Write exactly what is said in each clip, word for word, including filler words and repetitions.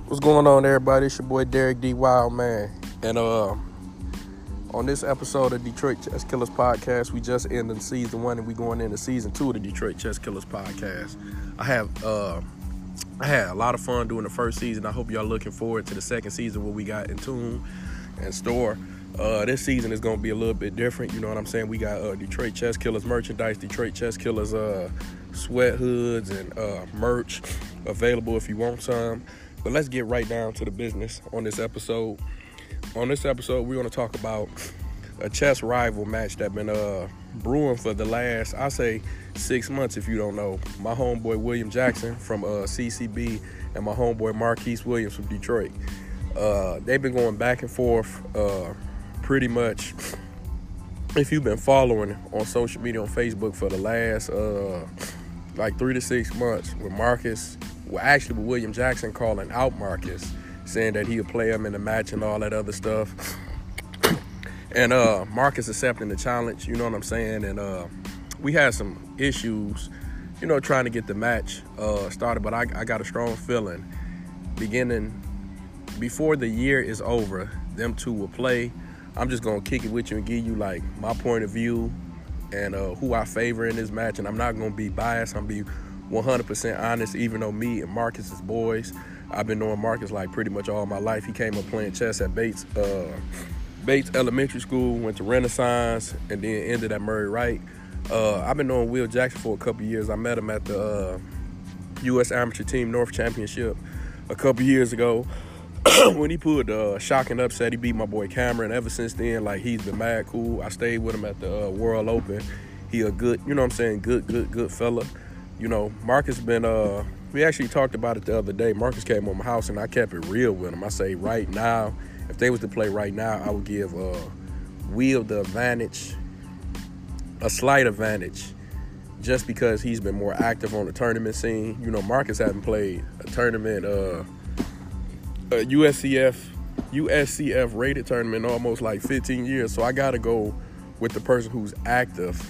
What's going on, everybody? It's your boy Derek D. Wild Man, and uh, on this episode of Detroit Chess Killers Podcast, we just ended season one, and we going into season two of the Detroit Chess Killers Podcast. I have uh, I had a lot of fun doing the first season. I hope y'all looking forward to the second season, what we got in tune and store. Uh, this season is going to be a little bit different. You know what I'm saying? We got uh, Detroit Chess Killers merchandise, Detroit Chess Killers uh, sweat hoods and uh, merch available if you want some. But let's get right down to the business on this episode. On this episode, we're going to talk about a chess rival match that's been uh, brewing for the last, I say, six months if you don't know. My homeboy William Jackson from uh, C C B and my homeboy Marquise Williams from Detroit. Uh, they've been going back and forth uh, pretty much. If you've been following on social media on Facebook for the last uh, like three to six months with Marcus, well, actually with William Jackson calling out Marcus, saying that he'll play him in the match and all that other stuff. And uh, Marcus accepting the challenge, you know what I'm saying? And uh, we had some issues, you know, trying to get the match uh, started, but I, I got a strong feeling beginning before the year is over, them two will play. I'm just going to kick it with you and give you, like, my point of view and uh, who I favor in this match. And I'm not going to be biased. I'm going to be one hundred percent honest, even though me and Marcus is boys. I've been knowing Marcus, like, pretty much all my life. He came up playing chess at Bates uh, Bates Elementary School, went to Renaissance, and then ended at Murray Wright. Uh, I've been knowing Will Jackson for a couple years. I met him at the uh, U S Amateur Team North Championship a couple years ago. When he pulled the uh, shocking upset, he beat my boy Cameron. Ever since then, like, he's been mad cool. I stayed with him at the uh, World Open. He a good, you know what I'm saying, good, good, good fella. You know, Marcus been, uh, we actually talked about it the other day. Marcus came on my house, and I kept it real with him. I say right now, if they was to play right now, I would give uh, Will the advantage, a slight advantage, just because he's been more active on the tournament scene. You know, Marcus hasn't played a tournament, uh, a U S C F, U S C F rated tournament in almost like fifteen years. So I got to go with the person who's active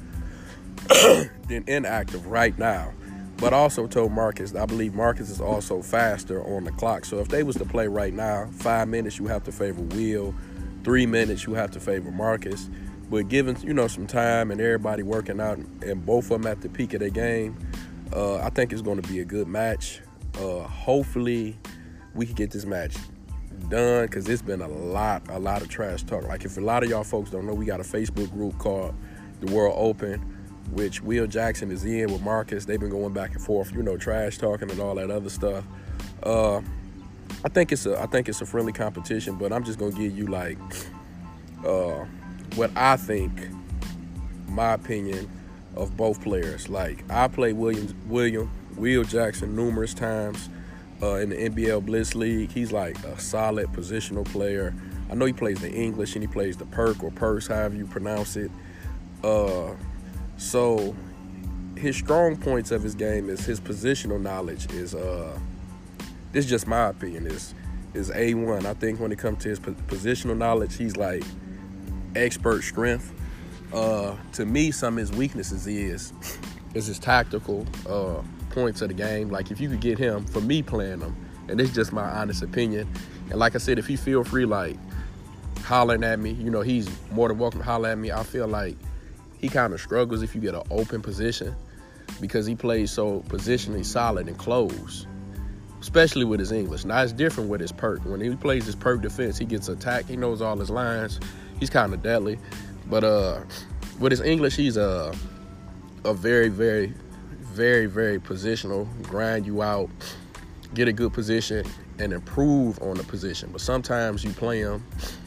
than inactive right now. But I also told Marcus, I believe Marcus is also faster on the clock. So if they was to play right now, five minutes you have to favor Will, three minutes you have to favor Marcus. But given, you know, some time and everybody working out and both of them at the peak of their game, uh, I think it's going to be a good match. Uh, hopefully we can get this match done, because it's been a lot, a lot of trash talk. Like, if a lot of y'all folks don't know, we got a Facebook group called The World Open, which Will Jackson is in with Marcus. They've been going back and forth, you know, trash talking and all that other stuff. Uh, I think it's a, I think it's a friendly competition, but I'm just gonna give you like uh, what I think, my opinion of both players. Like, I played William, William, Will Jackson numerous times uh, in the N B L Blitz League. He's like a solid positional player. I know he plays the English and he plays the Perk or Purse, however you pronounce it. Uh, So his strong points of his game is his positional knowledge is, uh, this is just my opinion, is is A one. I think when it comes to his positional knowledge, he's like expert strength. Uh, to me, some of his weaknesses is, is his tactical uh, points of the game. Like, if you could get him, for me playing him, and this is just my honest opinion, and like I said, if he feel free, like, hollering at me, you know, he's more than welcome to holler at me. I feel like he kind of struggles if you get an open position, because he plays so positionally solid and close, especially with his English. Now, it's different with his Perk. When he plays his Perk defense, he gets attacked. He knows all his lines. He's kind of deadly. But uh, with his English, he's a, a very, very, very, very positional, grind you out, get a good position, and improve on the position. But sometimes you play him,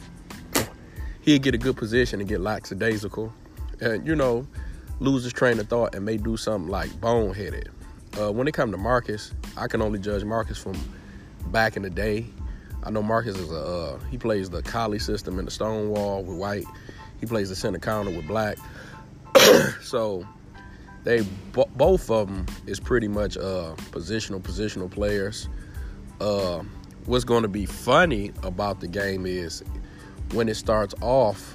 he'll get a good position and get lackadaisical. And, you know, lose his train of thought and may do something like boneheaded. Uh, when it comes to Marcus, I can only judge Marcus from back in the day. I know Marcus is a, uh, he plays the Collie system in the Stonewall with white. He plays the center counter with black. So they, b- both of them is pretty much uh, positional, positional players. Uh, what's going to be funny about the game is when it starts off,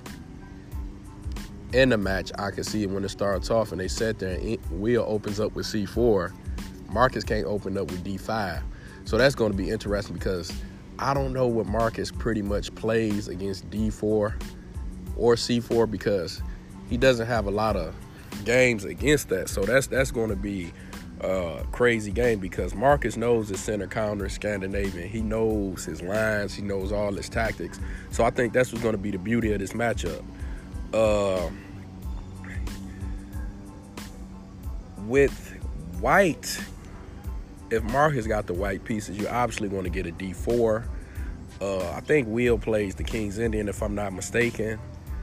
in the match, I can see it when it starts off and they sit there and Will opens up with C four. Marcus can't open up with D five. So that's going to be interesting because I don't know what Marcus pretty much plays against D four or C four because he doesn't have a lot of games against that. So that's that's going to be a crazy game because Marcus knows his center counter Scandinavian. He knows his lines. He knows all his tactics. So I think that's what's going to be the beauty of this matchup. Uh, with White, if Marcus got the white pieces, you're obviously going to get a D four. Uh, I think Will plays the King's Indian, if I'm not mistaken.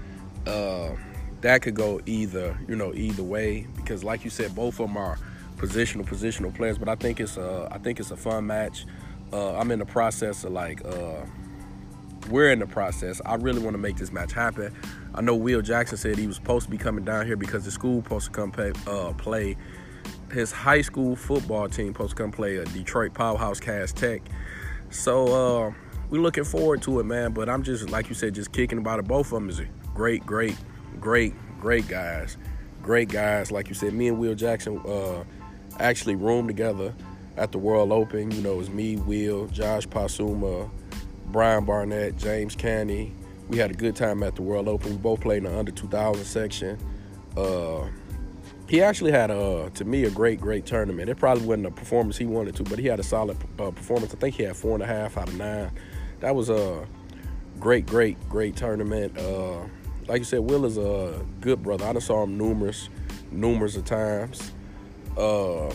Uh, that could go either, you know, either way because, like you said, both of them are positional, positional players. But I think it's a, I think it's a fun match. Uh, I'm in the process of like, uh, we're in the process. I really want to make this match happen. I know Will Jackson said he was supposed to be coming down here because the school supposed to come pay, uh, play. His high school football team supposed to come play a Detroit Powerhouse Cass Tech. So uh, we're looking forward to it, man. But I'm just, like you said, just kicking about it. Both of them is great, great, great, great guys. Great guys. Like you said, me and Will Jackson uh, actually roomed together at the World Open. You know, it was me, Will, Josh Pasuma, Brian Barnett, James Canny. We had a good time at the World Open. We both played in the under two thousand section. Uh, He actually had, a, to me, a great, great tournament. It probably wasn't a performance he wanted to, but he had a solid uh, performance. I think he had four and a half out of nine. That was a great, great, great tournament. Uh, like you said, Will is a good brother. I done saw him numerous, numerous of times. Uh,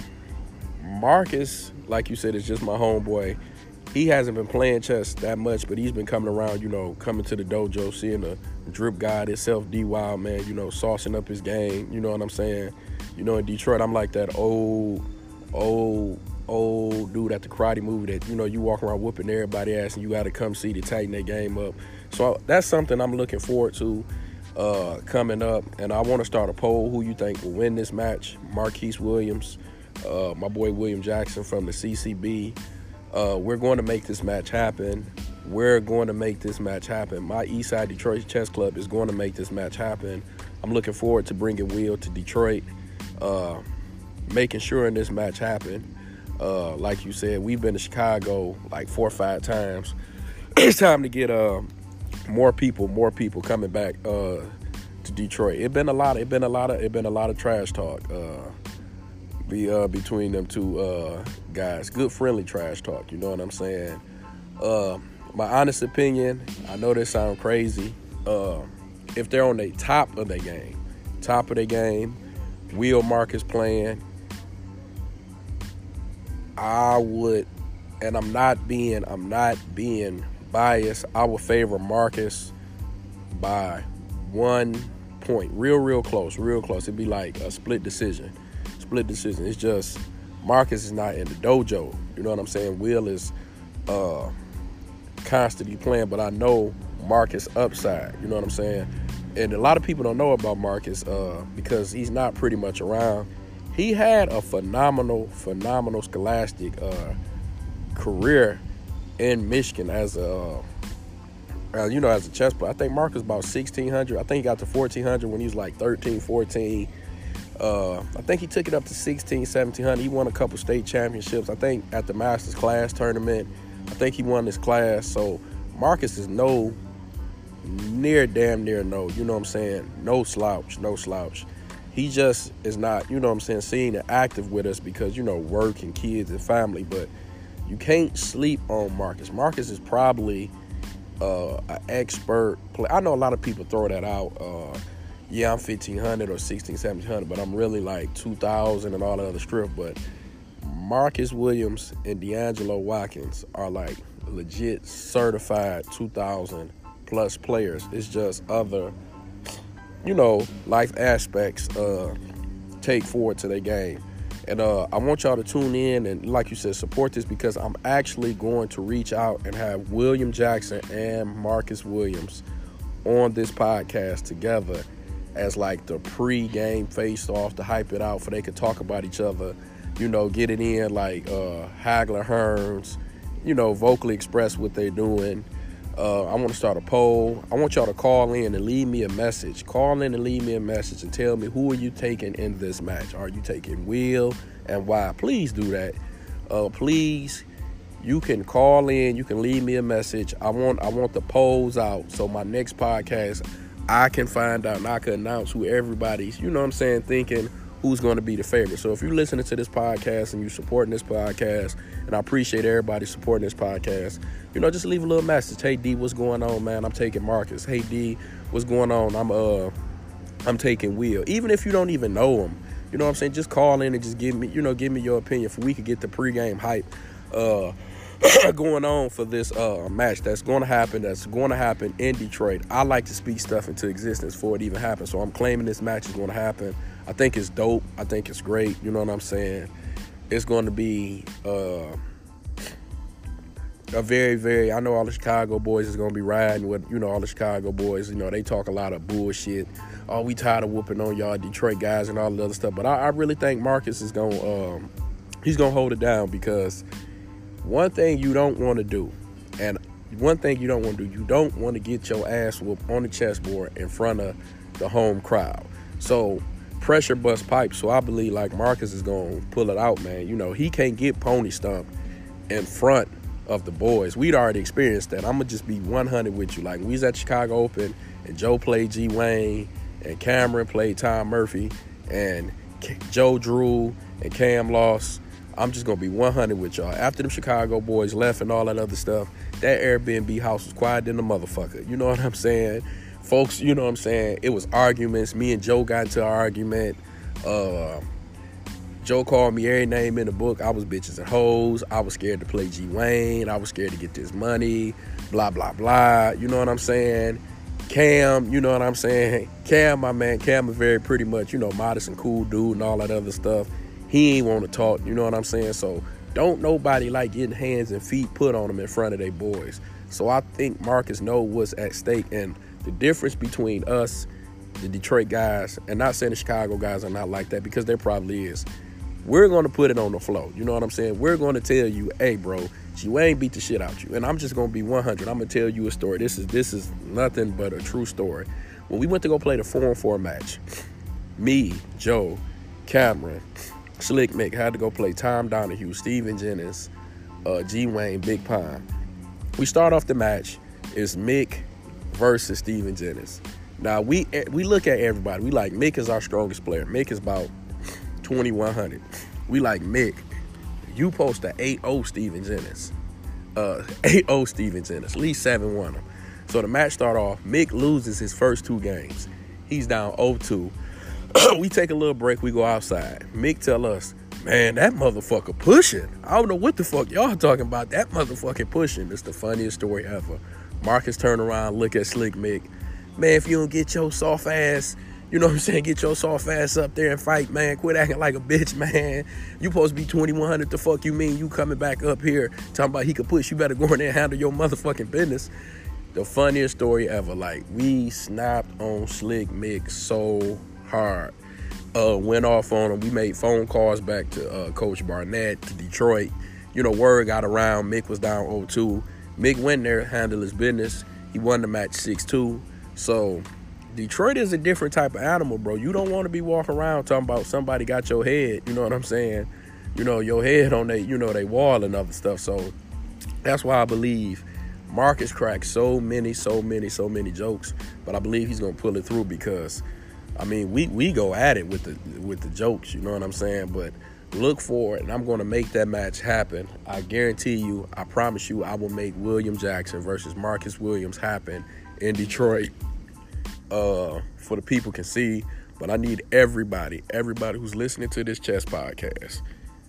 Marcus, like you said, is just my homeboy. He hasn't been playing chess that much, but he's been coming around, you know, coming to the dojo, seeing the drip god itself, D Wild, man, you know, saucing up his game. You know what I'm saying? You know, in Detroit, I'm like that old, old, old dude at the karate movie that, you know, you walk around whooping everybody ass and you got to come see to tighten their game up. So that's something I'm looking forward to uh, coming up. And I want to start a poll. Who you think will win this match? Marquise Williams, uh, my boy William Jackson from the C C B. Uh, we're going to make this match happen. We're going to make this match happen. My Eastside Detroit Chess Club is going to make this match happen. I'm looking forward to bringing Will to Detroit, uh, making sure this match happen. Uh, like you said, we've been to Chicago like four or five times. It's time to get uh, more people, more people coming back uh, to Detroit. It been a lot. It been a lot of. It been a lot of trash talk. Uh, Be uh, between them two uh, guys. Good, friendly trash talk, you know what I'm saying? Uh, my honest opinion, I know this sounds crazy. Uh, if they're on the top of their game, top of their game, Will Marcus playing, I would, and I'm not being, I'm not being biased, I would favor Marcus by one point. Real, real close, real close. It'd be like a split decision. Split decision. It's just Marcus is not in the dojo. You know what I'm saying? Will is uh, constantly playing, but I know Marcus upside. You know what I'm saying? And a lot of people don't know about Marcus uh, because he's not pretty much around. He had a phenomenal, phenomenal scholastic uh, career in Michigan as a, uh, you know, as a chess player. I think Marcus about sixteen hundred. I think he got to fourteen hundred when he was like thirteen, fourteen. Uh, I think he took it up to sixteen, seventeen hundred. He won a couple state championships. I think at the Masters Class tournament, I think he won this class. So Marcus is no, near damn near no, you know what I'm saying? No slouch, no slouch. He just is not, you know what I'm saying, seen and active with us because, you know, work and kids and family. But you can't sleep on Marcus. Marcus is probably uh, an expert player. I know a lot of people throw that out. Uh, Yeah, I'm fifteen hundred or sixteen, seventeen hundred, but I'm really like two thousand and all the other stuff. But Marcus Williams and D'Angelo Watkins are like legit certified two thousand plus players. It's just other, you know, life aspects uh, take forward to their game. And uh, I want y'all to tune in and, like you said, support this because I'm actually going to reach out and have William Jackson and Marcus Williams on this podcast together as like the pre-game face-off to hype it out for they could talk about each other, you know, get it in like uh, Hagler Hearns, you know, vocally express what they're doing. Uh, I want to start a poll. I want y'all to call in and leave me a message. Call in and leave me a message and tell me who are you taking in this match. Are you taking Will and why? Please do that. Uh, please you can call in, you can leave me a message. I want I want the polls out, so my next podcast I can find out and I can announce who everybody's, you know what I'm saying, thinking who's going to be the favorite. So if you're listening to this podcast and you're supporting this podcast, and I appreciate everybody supporting this podcast, you know, just leave a little message. Hey D, what's going on, man? I'm taking Marcus. Hey D, what's going on? I'm uh I'm taking Will. Even if you don't even know him, you know what I'm saying, just call in and just give me, you know, give me your opinion, for we could get the pregame hype uh going on for this uh match that's going to happen that's going to happen in Detroit. I like to speak stuff into existence before it even happens, so I'm claiming this match is going to happen. I think it's dope. I think it's great. You know what I'm saying? It's going to be uh a very, very, I know all the Chicago boys is going to be riding with, you know, all the Chicago boys. You know, they talk a lot of bullshit. Oh, we tired of whooping on y'all Detroit guys and all the other stuff. But I, I really think Marcus is going to, um, he's going to hold it down, because one thing you don't want to do, and one thing you don't want to do, you don't want to get your ass whooped on the chessboard in front of the home crowd. So pressure bust pipes. So I believe like Marcus is going to pull it out, man. You know, he can't get pony stomped in front of the boys. We'd already experienced that. I'm going to just be one hundred with you. Like, we was at Chicago Open, and Joe played G. Wayne, and Cameron played Tom Murphy, and Joe drew, and Cam lost. I'm just going to be one hundred with y'all. After them Chicago boys left and all that other stuff, that Airbnb house was quiet than the motherfucker. You know what I'm saying? Folks, you know what I'm saying? It was arguments. Me and Joe got into an argument. Uh... Joe called me every name in the book. I was bitches and hoes. I was scared to play G. Wayne. I was scared to get this money. Blah, blah, blah. You know what I'm saying? Cam, you know what I'm saying? Cam, my man, Cam is very pretty much, you know, modest and cool dude and all that other stuff. He ain't want to talk, you know what I'm saying? So don't nobody like getting hands and feet put on them in front of their boys. So I think Marcus know what's at stake, and the difference between us, the Detroit guys, and not saying the Chicago guys are not like that, because there probably is. We're going to put it on the floor. You know what I'm saying? We're going to tell you, hey, bro, G. Wayne beat the shit out you. And I'm just going to be one hundred. I'm going to tell you a story. This is this is nothing but a true story. When we went to go play the four on four match, me, Joe, Cameron, Slick Mick had to go play Tom Donahue, Steven Jennings, uh, G. Wayne, Big Pine. We start off the match. It's Mick versus Steven Jennings. Now, we we look at everybody. We like, Mick is our strongest player. Mick is about twenty-one hundred. We like, Mick, you post to eight oh Steven Jennings. Uh, eight oh Steven Jennings. At least seven one him. So the match start off. Mick loses his first two games. He's down oh two. We take a little break. We go outside. Mick tell us, man, that motherfucker pushing. I don't know what the fuck y'all talking about. That motherfucking pushing. It's the funniest story ever. Marcus turn around, look at Slick Mick. Man, if you don't get your soft ass, you know what I'm saying, get your soft ass up there and fight, man. Quit acting like a bitch, man. You supposed to be twenty-one hundred. The fuck you mean you coming back up here talking about he could push? You better go in there and handle your motherfucking business. The funniest story ever. Like, we snapped on Slick Mick so hard. Uh, went off on him. We made phone calls back to uh, Coach Barnett, to Detroit. You know, word got around. Mick was down oh two. Mick went there, handled his business. He won the match six two. So Detroit is a different type of animal, bro. You don't want to be walking around talking about somebody got your head, you know what I'm saying? You know, your head on they, you know, they wall and other stuff. So that's why I believe Marcus cracked so many, so many, so many jokes. But I believe he's gonna pull it through, because I mean, we we go at it with the with the jokes, you know what I'm saying? But look for it, and I'm gonna make that match happen. I guarantee you, I promise you, I will make William Jackson versus Marcus Williams happen in Detroit. Uh, for the people can see, but I need everybody, everybody who's listening to this chess podcast,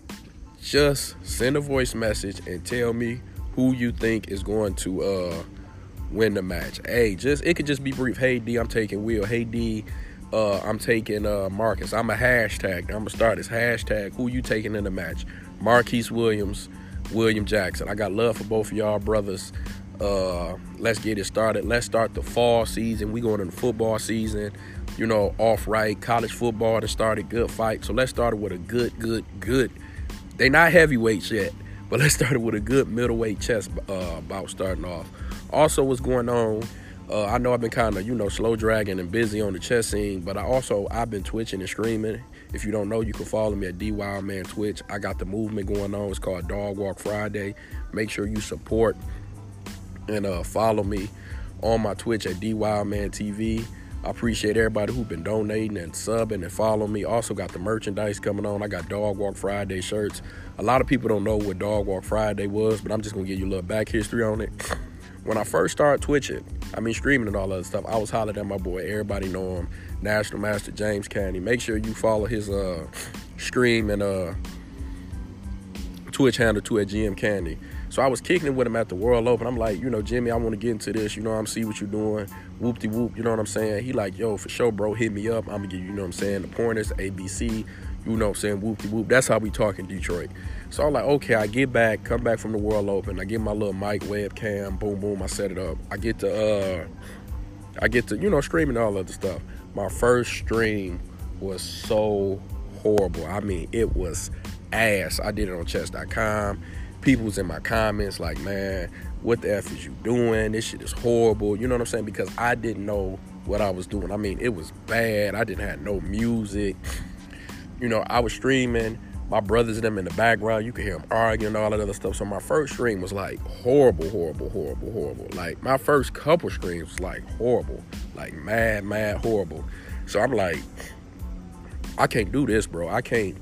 just send a voice message and tell me who you think is going to uh, win the match. Hey, just it could just be brief. Hey D, I'm taking Will. Hey D, uh, I'm taking uh, Marcus. I'm a hashtag. I'm gonna start this hashtag. Who you taking in the match? Marquise Williams, William Jackson. I got love for both of y'all brothers. Uh, let's get it started. Let's start the fall season. We going into the football season, you know, off right. College football to started, good fight. So let's start it with a good, good, good. They not heavyweights yet, but let's start it with a good middleweight chess uh, bout starting off. Also, what's going on? Uh, I know I've been kind of, you know, slow dragging and busy on the chess scene, but I also, I've been twitching and streaming. If you don't know, you can follow me at D Wildman Twitch. I got the movement going on. It's called Dog Walk Friday. Make sure you support and uh, follow me on my Twitch at D Wildman T V. I appreciate everybody who's been donating and subbing and following me. Also got the merchandise coming on. I got Dog Walk Friday shirts. A lot of people don't know what Dog Walk Friday was, but I'm just going to give you a little back history on it. When I first started twitching, I mean streaming and all that stuff, I was hollering at my boy. Everybody know him, National Master James Candy. Make sure you follow his uh, stream and uh, Twitch handle too at G M Candy. So I was kicking it with him at the World Open. I'm like, you know, Jimmy, I want to get into this. You know, I'm see what you're doing. Whoop-de-whoop, you know what I'm saying? He like, yo, for sure, bro, hit me up. I'm going to give you, you know what I'm saying, the pointers, A B C, you know what I'm saying, whoop-de-whoop. That's how we talk in Detroit. So I'm like, okay, I get back, come back from the World Open. I get my little mic webcam, boom, boom, I set it up. I get to, uh, I get to, you know, streaming and all other stuff. My first stream was so horrible. I mean, it was ass. I did it on chess dot com. People was in my comments like, man, what the F is you doing? This shit is horrible. You know what I'm saying? Because I didn't know what I was doing. I mean, it was bad. I didn't have no music. You know, I was streaming. My brothers and them in the background, you could hear them arguing and all that other stuff. So my first stream was like horrible, horrible, horrible, horrible. Like my first couple streams was like horrible. Like mad, mad, horrible. So I'm like, I can't do this, bro. I can't.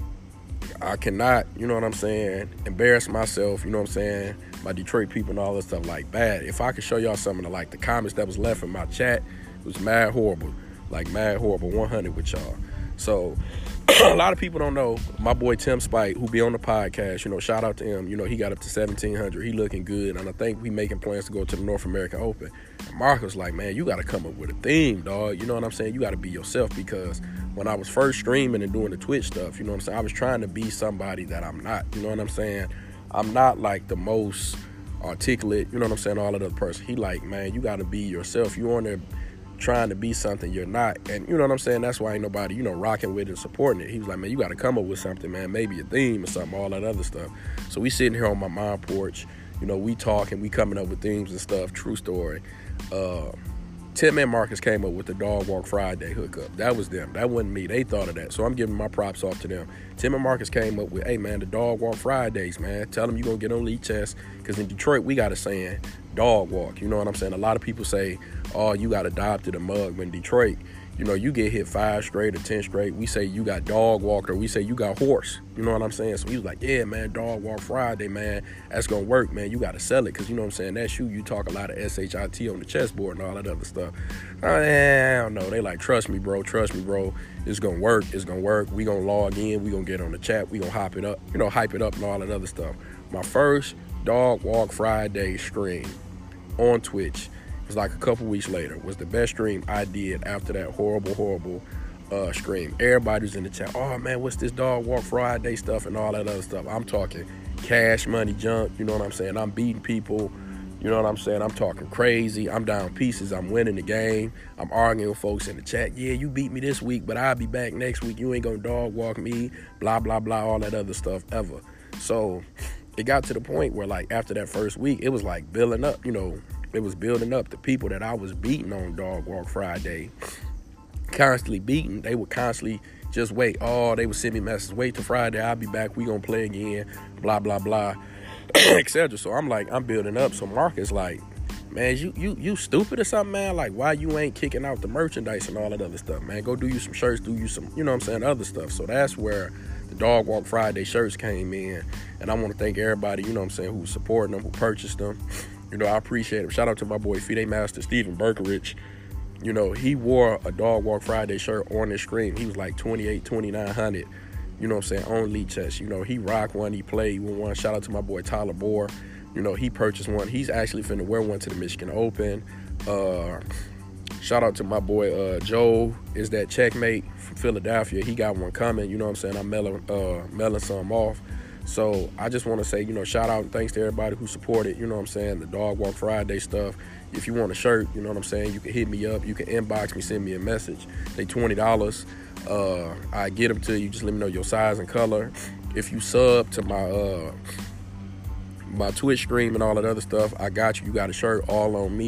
I cannot, you know what I'm saying, embarrass myself, you know what I'm saying, my Detroit people and all that stuff like bad. If I could show y'all some of the, like, the comments that was left in my chat, it was mad horrible, like mad horrible, one hundred with y'all. So a lot of people don't know, my boy Tim Spike, who be on the podcast, you know, shout out to him, you know, he got up to seventeen hundred, he looking good, and I think we making plans to go to the North American Open. And Mark was like, man, you got to come up with a theme, dog, you know what I'm saying, you got to be yourself, because when I was first streaming and doing the Twitch stuff, you know what I'm saying, I was trying to be somebody that I'm not, you know what I'm saying, I'm not like the most articulate, you know what I'm saying, all of the other person. He like, man, you got to be yourself, you on there trying to be something you're not, and you know what I'm saying, that's why ain't nobody, you know, rocking with it and supporting it. He was like, man, you got to come up with something, man, maybe a theme or something, all that other stuff. So we sitting here on my mom porch, you know, we talking, we coming up with themes and stuff, true story. Uh, Tim and Marcus came up with the Dog Walk Friday hookup. That was them. That wasn't me. They thought of that. So I'm giving my props off to them. Tim and Marcus came up with, hey, man, the Dog Walk Fridays, man. Tell them you're going to get on Elite Chess. Because in Detroit, we got a saying, dog walk. You know what I'm saying? A lot of people say, oh, you got adopted a mug. When Detroit, you know, you get hit five straight or ten straight. We say you got dog walked, or we say you got horse. You know what I'm saying? So he was like, yeah, man, Dog Walk Friday, man. That's going to work, man. You got to sell it, because, you know what I'm saying, that's you. You talk a lot of S H I T on the chessboard and all that other stuff. I don't know. They like, trust me, bro. Trust me, bro. It's going to work. It's going to work. We going to log in. We going to get on the chat. We going to hop it up, you know, hype it up and all that other stuff. My first Dog Walk Friday stream on Twitch, it was like a couple weeks later, was the best stream I did after that horrible, horrible uh, stream. Everybody's in the chat, oh, man, what's this Dog Walk Friday stuff and all that other stuff. I'm talking cash money junk, you know what I'm saying? I'm beating people, you know what I'm saying? I'm talking crazy. I'm down pieces. I'm winning the game. I'm arguing with folks in the chat. Yeah, you beat me this week, but I'll be back next week. You ain't gonna dog walk me, blah, blah, blah, all that other stuff ever. So it got to the point where, like, after that first week, it was like building up, you know, it was building up. The people that I was beating on Dog Walk Friday, constantly beating, they would constantly just wait. Oh, they would send me messages, wait till Friday, I'll be back, we gonna play again, blah, blah, blah, et cetera. So I'm like, I'm building up. So Marcus like, man, you you you stupid or something, man? Like, why you ain't kicking out the merchandise and all that other stuff, man? Go do you some shirts, do you some, you know what I'm saying, other stuff. So that's where the Dog Walk Friday shirts came in. And I want to thank everybody, you know what I'm saying, who's supporting them, who purchased them. You know, I appreciate it. Shout out to my boy FIDE Master Stephen Berkerich. You know, he wore a Dog Walk Friday shirt on his stream. He was like twenty-eight, twenty-nine hundred, you know what I'm saying, on Elite Chess. You know, he rocked one, he played one. Shout out to my boy Tyler Bohr. You know, he purchased one. He's actually finna wear one to the Michigan Open. Uh, shout out to my boy uh, Joe, is that Checkmate from Philadelphia. He got one coming, you know what I'm saying. I'm mailing, uh, mailing some off. So I just want to say, you know, shout out and thanks to everybody who supported, you know what I'm saying, the Dog Walk Friday stuff. If you want a shirt, you know what I'm saying, you can hit me up. You can inbox me, send me a message. They twenty dollars. Uh, I get them to you. Just let me know your size and color. If you sub to my uh, my Twitch stream and all that other stuff, I got you. You got a shirt all on me.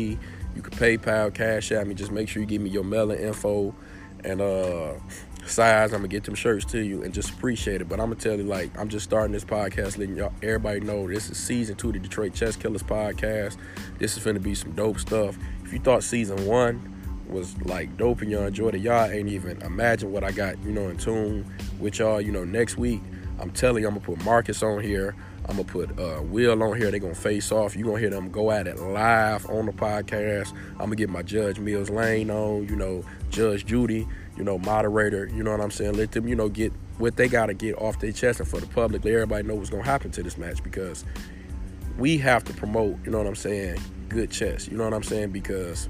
You can PayPal, Cash App me. Just make sure you give me your mailing info and uh, size. I'm gonna get them shirts to you and just appreciate it. But I'm gonna tell you, like, I'm just starting this podcast, letting y'all, everybody know this is season two of the Detroit Chess Killers podcast. This is finna be some dope stuff. If you thought season one was like dope and y'all enjoyed it, y'all ain't even imagine what I got, you know, in tune with y'all. You know, next week, I'm telling you, I'm gonna put Marcus on here. I'm gonna put uh, Will on here. They're gonna face off. You're gonna hear them go at it live on the podcast. I'm gonna get my Judge Mills Lane on, you know, Judge Judy, you know, moderator, you know what I'm saying? Let them, you know, get what they gotta get off their chest, and for the public, let everybody know what's gonna happen to this match, because we have to promote, you know what I'm saying, good chess. You know what I'm saying? Because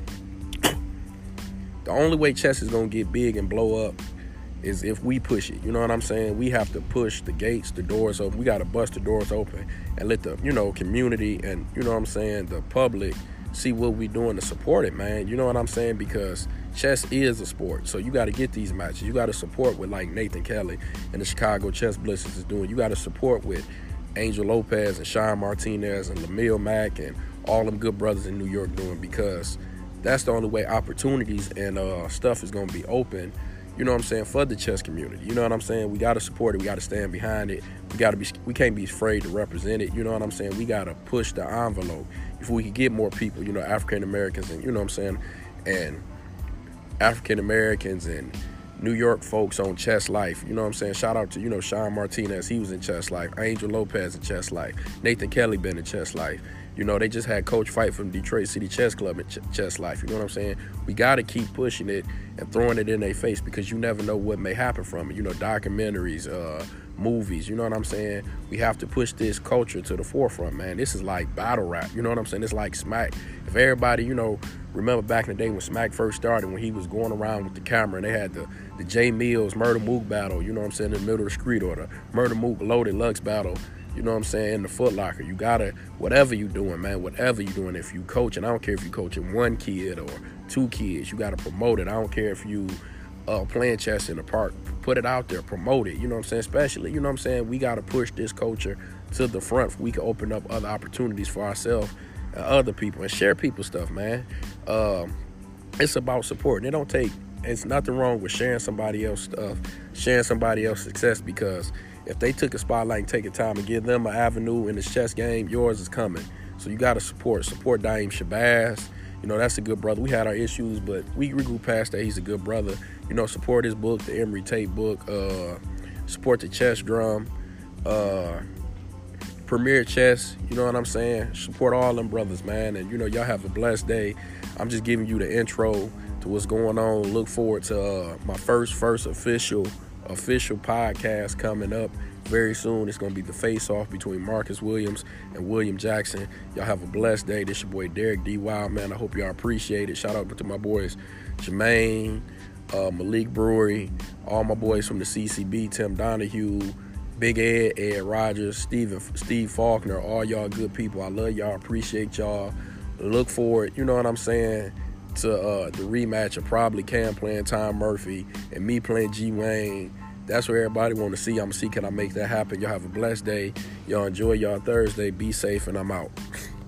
the only way chess is gonna get big and blow up is if we push it. You know what I'm saying? We have to push the gates, the doors open. We got to bust the doors open and let the, you know, community and, you know what I'm saying, the public see what we doing to support it, man. You know what I'm saying? Because chess is a sport. So you got to get these matches. You got to support with like Nathan Kelly and the Chicago Chess Blitzers is doing. You got to support with Angel Lopez and Sean Martinez and Lamille Mack and all them good brothers in New York doing, because that's the only way opportunities and uh, stuff is going to be open, you know what I'm saying, for the chess community. You know what I'm saying? We got to support it. We got to stand behind it. We got to be, we can't be afraid to represent it. You know what I'm saying? We got to push the envelope if we can get more people, you know, African Americans and, you know what I'm saying, and African Americans and New York folks on Chess Life. You know what I'm saying? Shout out to, you know, Sean Martinez. He was in Chess Life. Angel Lopez in Chess Life. Nathan Kelly been in Chess Life. You know, they just had Coach Fight from Detroit City Chess Club in Ch- Chess Life. You know what I'm saying? We got to keep pushing it and throwing it in their face, because you never know what may happen from it. You know, documentaries, uh, movies, you know what I'm saying? We have to push this culture to the forefront, man. This is like battle rap. You know what I'm saying? It's like Smack. If everybody, you know, remember back in the day when Smack first started, when he was going around with the camera and they had the, the Jay Mills Murder Mook battle, you know what I'm saying, in the middle of the street, or the Murder Mook Loaded Lux battle, you know what I'm saying, in the Foot Locker. You gotta, whatever you doing, man, whatever you doing, if you coaching, I don't care if you coaching one kid or two kids, you gotta promote it. I don't care if you uh, playing chess in the park, put it out there, promote it, you know what I'm saying, especially, you know what I'm saying, we gotta push this culture to the front. We can open up other opportunities for ourselves and other people and share people's stuff, man. Um, it's about supporting. It don't take, it's nothing wrong with sharing somebody else's stuff, sharing somebody else's success, because if they took a spotlight and take a time and give them an avenue in this chess game, yours is coming. So you got to support. Support Daim Shabazz. You know, that's a good brother. We had our issues, but we grew past that. He's a good brother. You know, support his book, the Emory Tate book. Uh, support the Chess Drum. Uh, Premier Chess, you know what I'm saying? Support all them brothers, man. And, you know, y'all have a blessed day. I'm just giving you the intro to what's going on. Look forward to uh, my first, first official official podcast coming up very soon. It's going to be the face-off between Marcus Williams and William Jackson. Y'all have a blessed day. This your boy Derek D. Wild, man. I hope y'all appreciate it. Shout out to my boys Jermaine, uh, Malik Brewery, all my boys from the C C B, Tim Donahue, Big Ed, Ed Rogers, Steven, Steve Faulkner, all y'all good people. I love y'all, appreciate y'all. Look forward, you know what I'm saying, to uh, the rematch of probably Cam playing Tom Murphy and me playing G. Wayne. That's what everybody want to see. I'm going to see, can I make that happen? Y'all have a blessed day. Y'all enjoy y'all Thursday. Be safe, and I'm out.